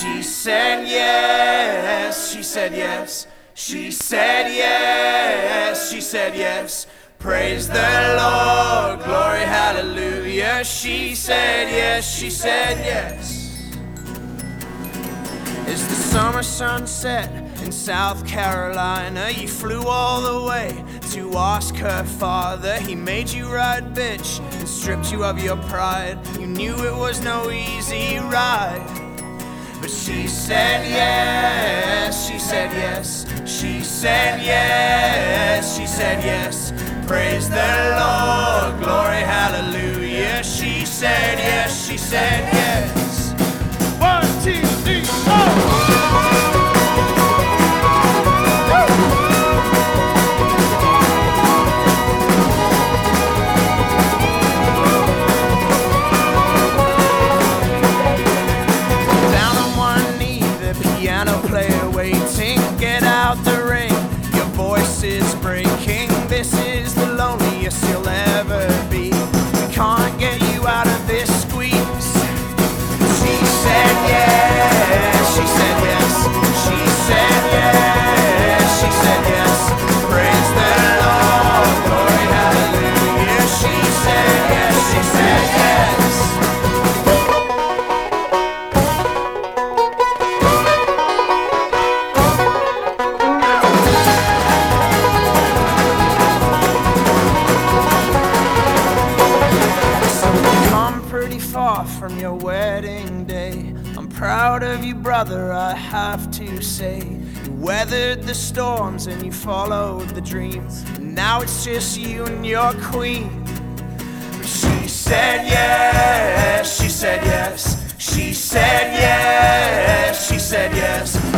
She said yes, she said yes, she said yes, she said yes. Praise the Lord, glory, hallelujah. She said yes, she said yes. As the summer sunset in South Carolina, you flew all the way to ask her father. He made you ride, bitch, and stripped you of your pride. You knew it was no easy ride, but she said yes, she said yes, she said yes, she said yes. Praise the Lord, glory, hallelujah. She said yes, she said yes. 1, 2, 3, 4. Down on one knee, the piano player waiting. Get out the ring, your voice is breaking. This is the loneliest you'll ever be. We can't get you out of this squeeze. She said yes, she said yes, she said yes, she said yes. Praise the Lord, glory, hallelujah. She said yes, she said yes. Far from your wedding day, I'm proud of you, brother, I have to say. You weathered the storms and you followed the dreams, and now it's just you and your queen. But she said yes, she said yes, she said yes, she said yes.